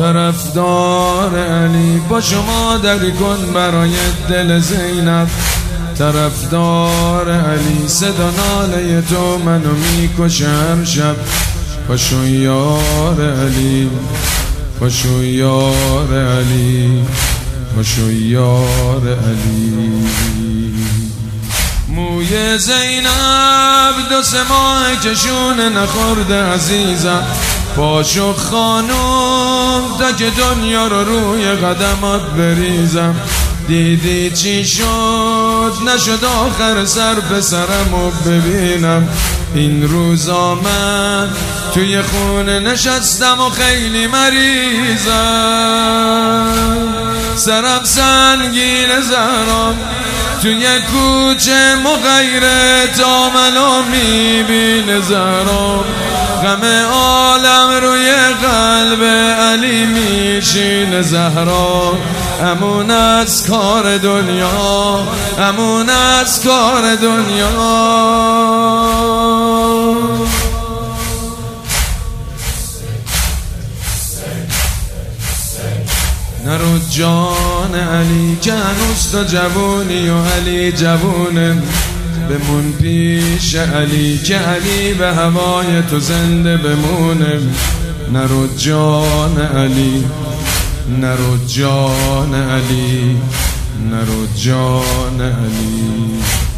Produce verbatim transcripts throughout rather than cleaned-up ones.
طرفدار علی با شما دری کن برای دل زینب. طرفدار علی صدا ناله تو منو میکشه هر شب. پاشو یار علی، پاشو یار علی، پاشو یار علی. موی زینب دو سه ماه کشونه نخورده عزیزم. پاشو خانم تا که دنیا رو روی قدمات بریزم. دیدی چی شد نشد آخر سر پسرمو ببینم. این روزا من توی خونه نشستم و خیلی مریضم. سرم سنگین زهرام توی کوچه مغیره تا منو میبینه زهرام. غم عالم روی قلب علی میشینه زهرا. امون از کار دنیا، امون از کار دنیا. نرو جان علی که هنوز تو جوونی و علی جوونه. بمون پیش علی که علی به هوای تو زنده بمونه. نرو جان علی، نرو جان علی، نرو جان علی.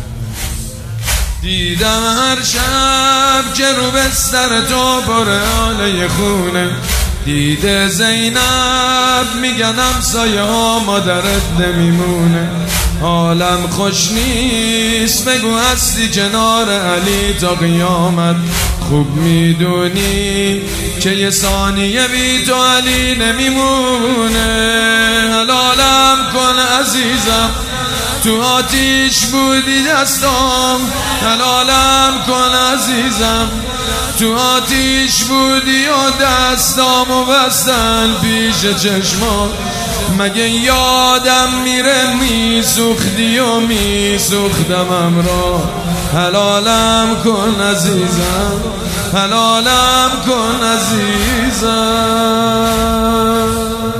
دیدم هر شب که رو بستر تو پر آله خونه. دیده زینب میگنم سایه ها مادرت نمیمونه. حالم خوش نیست بگو هستی کنار علی تا قیامت. خوب میدونی که یه ثانیه بی تو علی نمیمونه. حلالم کن عزیزم تو آتیش بودی دستام. حلالم کن عزیزم تو آتیش بودی و دستامو بستن پیش چشمات. مگه یادم میره میسوختی و میسوختم امرا. حلالم کن عزیزم، حلالم کن عزیزم.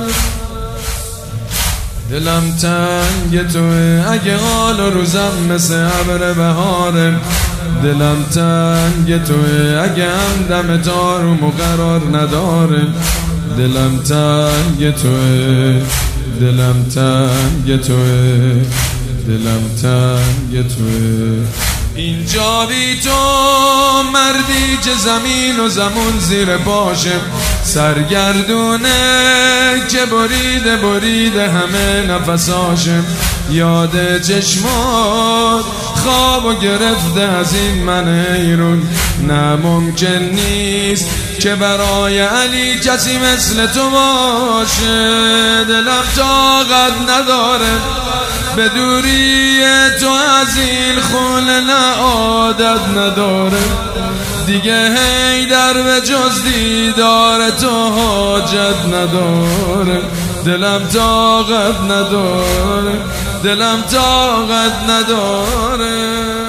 دلم تنگ توه اگه حال و روزم مثل ابر بهاره. دلم تنگ توه اگه هم دم تارم و قرار نداره. دلم تنگ توه، دلم تنگ توه، دلم تنگ توه. اینجا بی تو مردی که زمین و زمون زیر پاشه. سرگردونه که بریده بریده همه نفساشه. یاد چشمات خوابو گرفته از این من حیرون. نه ممکن نیست که برای علی کسی مثل تو باشه. دلم طاقت نداره به دوری تو از این خونه. نه عادت نداره دیگه هی در به جز دیدار تو حاجت نداره. دلم طاقت نداره، دلم طاقت نداره.